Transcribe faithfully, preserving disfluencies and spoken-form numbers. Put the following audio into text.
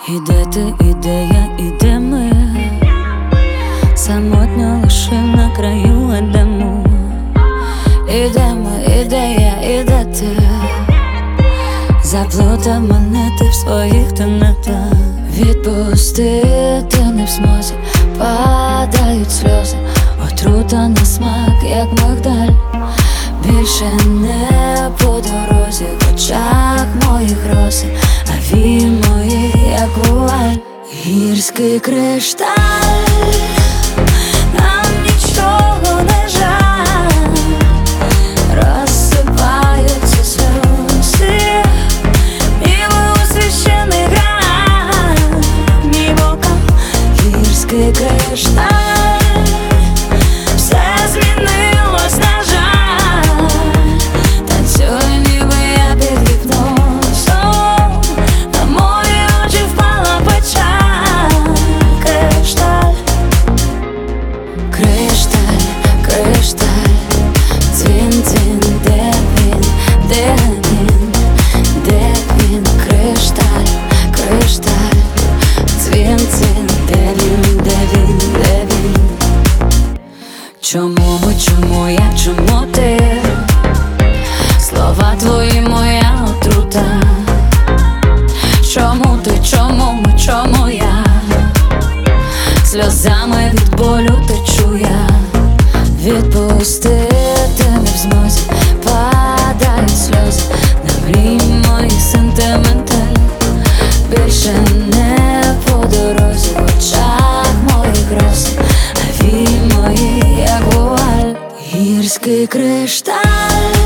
І де ти, і де я, і де ми? Самотньо лише на краю Едему. І де ми, і де я, і де ти? Заплутав мене ти в своїх тенетах. Відпустити не в змозі, падають сльози, отрута на смак, як мигдаль. Більше не по дорозі, в очах моїх роси, а він моїх, як вуаль. Гірський кришталь, нам нічого не жаль. Розсипаються сльози, ніби у священий граль. Мій бокал, гірський кришталь. Все змінилось, на жаль. Танцюю, ніби я під гіпнозом. На мої очі впала печаль. Кришталь, кришталь, кришталь. Дзвін, дзвін, де він, де він, де він? Кришталь, кришталь. Дзвін, дзвін, де він, де він, де він? Чому ми, чому я, чому ти? Слова твої моя отрута. Чому ти, чому ми, чому я? Сльозами від болю течу я. Відпустити не в змозі, падають сльози на мрій моїх сентименталь. Більше не по дорозі, в очах моїх роси, а він моїх, як вуаль. Гірський кришталь.